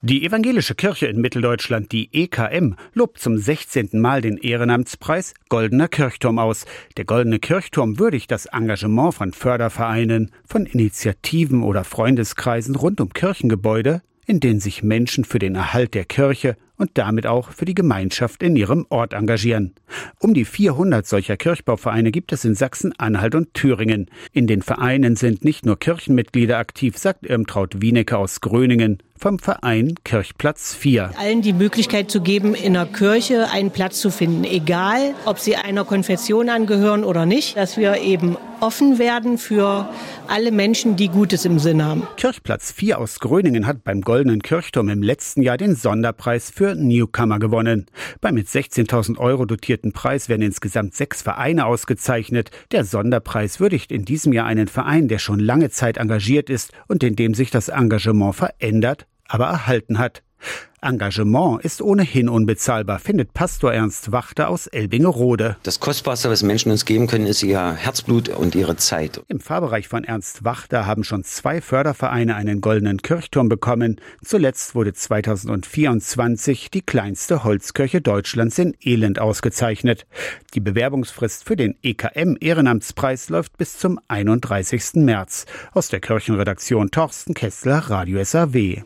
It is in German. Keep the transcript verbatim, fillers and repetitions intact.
Die Evangelische Kirche in Mitteldeutschland, die E K M, lobt zum sechzehnten Mal den Ehrenamtspreis Goldener Kirchturm aus. Der Goldene Kirchturm würdigt das Engagement von Fördervereinen, von Initiativen oder Freundeskreisen rund um Kirchengebäude, in denen sich Menschen für den Erhalt der Kirche und damit auch für die Gemeinschaft in ihrem Ort engagieren. Um die vierhundert solcher Kirchbauvereine gibt es in Sachsen-Anhalt und Thüringen. In den Vereinen sind nicht nur Kirchenmitglieder aktiv, sagt Irmtraut Wienecke aus Gröningen vom Verein Kirchplatz vier. Allen die Möglichkeit zu geben, in der Kirche einen Platz zu finden, egal ob sie einer Konfession angehören oder nicht, dass wir eben offen werden für alle Menschen, die Gutes im Sinn haben. Kirchplatz vier aus Gröningen hat beim Goldenen Kirchturm im letzten Jahr den Sonderpreis für Newcomer gewonnen. Beim mit sechzehntausend Euro dotierten Preis werden insgesamt sechs Vereine ausgezeichnet. Der Sonderpreis würdigt in diesem Jahr einen Verein, der schon lange Zeit engagiert ist und in dem sich das Engagement verändert, aber erhalten hat. Engagement ist ohnehin unbezahlbar, findet Pastor Ernst Wachter aus Elbingerode. Das Kostbarste, was Menschen uns geben können, ist ihr Herzblut und ihre Zeit. Im Pfarrbereich von Ernst Wachter haben schon zwei Fördervereine einen Goldenen Kirchturm bekommen. Zuletzt wurde zweitausendvierundzwanzig die kleinste Holzkirche Deutschlands in Elend ausgezeichnet. Die Bewerbungsfrist für den E K M-Ehrenamtspreis läuft bis zum einunddreißigsten März. Aus der Kirchenredaktion Torsten Kessler, Radio S A W.